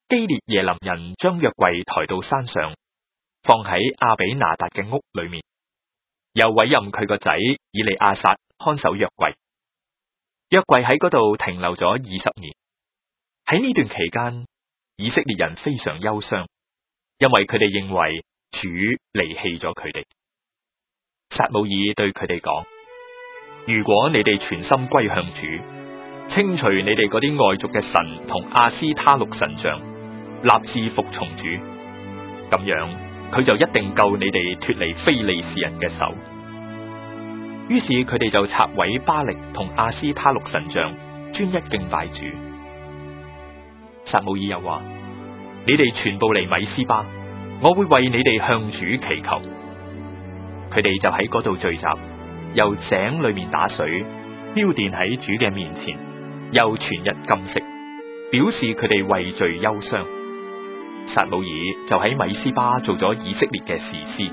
基列耶琳人將約櫃抬到山上，放喺亞比拿達嘅屋裏面，又委任佢個仔以利亞撒看守約櫃。約櫃喺嗰度停留咗20年。喺呢段期間，以色列人非常憂傷，因為佢哋認為主離棄咗佢哋。撒母耳對佢哋講：如果你哋全心歸向主，清除你哋嗰啲外族嘅神同亞斯他錄神像，立志服從主，咁樣佢就一定救你哋脫離非利士人嘅手。於是佢哋就拆毀巴力同亞斯他錄神像，專一敬拜主。撒母耳又話：你哋全部嚟米斯巴，我會為你哋向主祈求。佢哋就喺嗰度聚集，由井裏面打水，澆奠喺主嘅面前，又全日禁食，表示佢哋為罪憂傷。撒母耳就喺米斯巴做咗以色列嘅士師。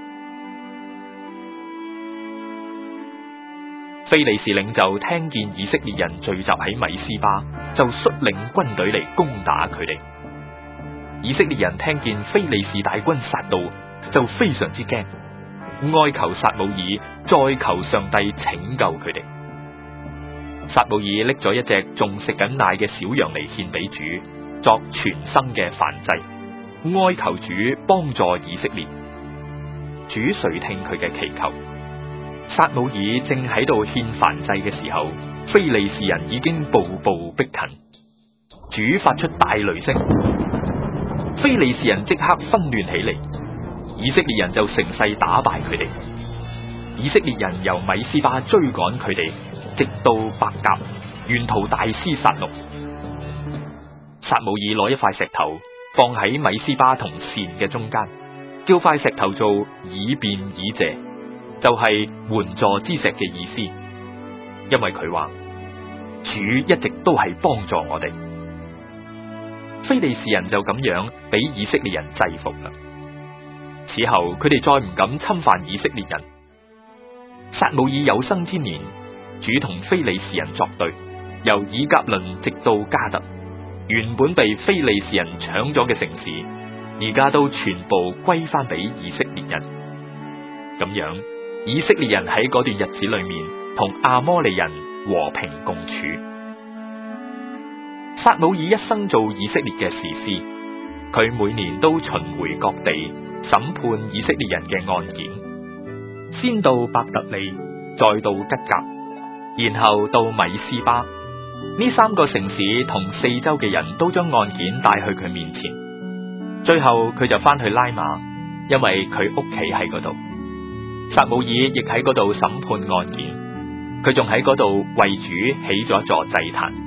非利士領袖聽見以色列人聚集喺米斯巴，就率領軍隊嚟攻打佢哋。以色列人聽見非利士大軍殺到，就非常之驚，哀求撒母耳再求上帝拯救佢哋。撒母耳拎咗一隻仲食緊奶嘅小羊嚟獻俾主，作全牲嘅燔祭，哀求主幫助以色列。主垂聽佢嘅祈求。撒母耳正喺度獻燔祭嘅時候，非利士人已經步步逼近。主發出大雷聲，非利士人即刻紛亂起嚟，以色列人就乘勢打敗佢哋。以色列人由米斯巴追趕佢哋，直到伯甲，沿途大施殺戮。撒母耳攞一塊石頭放喺米斯巴同善嘅中間，叫塊石頭做以便以謝，就係援助之石嘅意思。因為佢話主一直都係幫助我哋。非利士人就咁樣俾以色列人制服啦。此後佢哋再唔敢侵犯以色列人。撒母耳有生之年，主同非利士人作對，由以革倫直到迦特，原本被非利士人搶咗嘅城市，而家都全部歸翻俾以色列人。咁樣，以色列人喺嗰段日子裏面同亞摩利人和平共處。撒母耳一生做以色列嘅士師，佢每年都巡回各地審判以色列人嘅案件，先到伯特利，再到吉甲，然後到米斯巴。呢三個城市同四周嘅人都將案件帶去佢面前，最後佢就翻去拉馬，因為佢屋企喺嗰度。撒母耳亦喺嗰度審判案件，佢仲喺嗰度為主起咗一座祭壇。